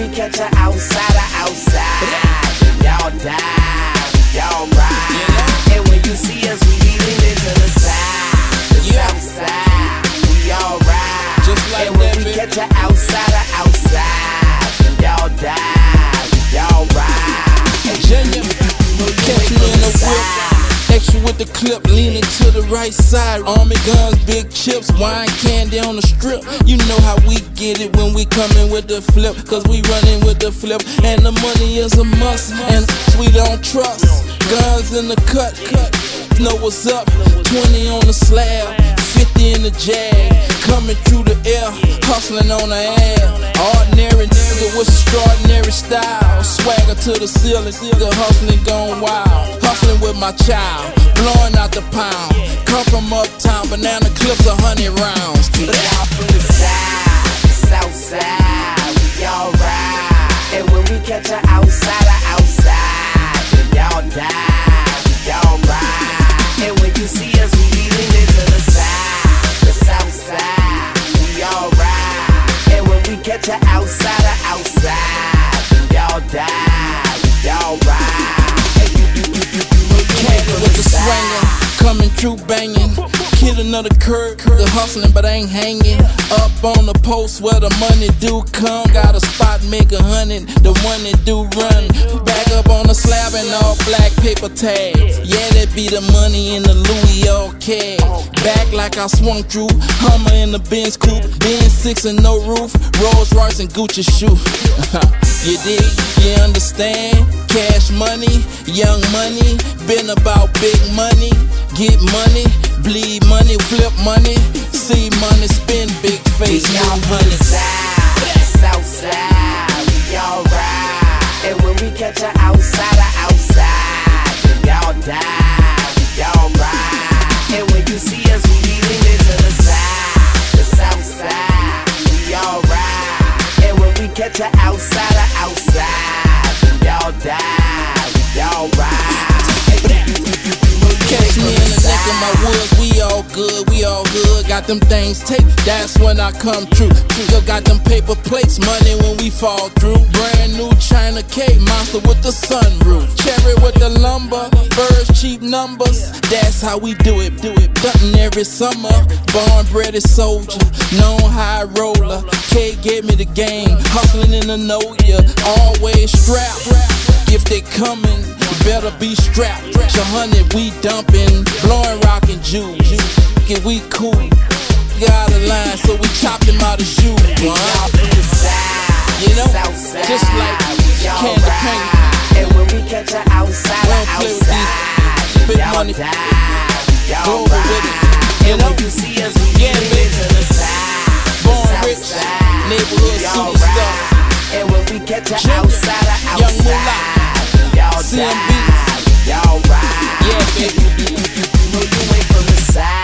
we catch her outside, y'all die, y'all ride. And when you see us, we leaving it to the side, the south side, we all ride. Just like and when that, we baby. catch her outside, y'all die, y'all ride. Junior, catch me in the whip. Extra with the clip, leaning to the right side. Army guns, big chips, wine candy on the strip. You know how we get it when we coming with the flip, cause we running with the flip. And the money is a must, and we don't trust. Guns in the cut, know what's up. 20 on the slab, 50 in the jag. Coming through the air, hustling on the air. Ordinary nigga with extraordinary style. Swagger to the ceiling, the hustling gone wild. Hustling with my child, blowing out the pound. Come from uptown, banana clips 100 rounds. We all from the side, south side, we all ride. And when we catch her outside, y'all die, y'all ride. And when you see us, we leaving it to the side, the south side, we all ride. And when we catch her outside, y'all die, y'all ride. Candy with the swanger, coming through banging. Kid another curve, the hustling but ain't hanging. Up on the post where the money do come. Got a spot, make 100, the one that do run. Back up on the slab and all black paper tags. Yeah, that be the money in the Louis all cash. Back like I swung through, Hummer in the Benz coupe. Benz 6 and no roof, Rolls Royce and Gucci shoe. You dig, you understand? Cash money, young money, been about big money. Get money, bleed money, flip money, see money, spend big face, we all from the side, south side, we all ride. And when we catch her outside, y'all die, y'all ride. And when you see us, we leaving it to the side, the south side, we all ride. And when we catch her outside, y'all die, y'all ride. Catch me in the neck of my woods, we all good, we all good. Got them things taped, that's when I come true. Still got them paper plates, money when we fall through. Brand new China cake, monster with the sunroof. Cherry with the lumber, birds, cheap numbers. That's how we do it. Duntin' every summer, born bred as soldier, known high roller. K gave me the game, hustling in the know ya, always strapped. If they coming, you better be strapped. 100 we dumping, blowing rockin' juice. Get we cool, got a line, so we chopped him out of shoes. You know, just like candy paint. And when we catch her outside, we don't play with these big money. Go over with it. You know, yeah, baby. Born rich, neighborhood city stuff. And when we catch her outside, Young Moolah, y'all CMB. die, y'all ride. Yeah, baby.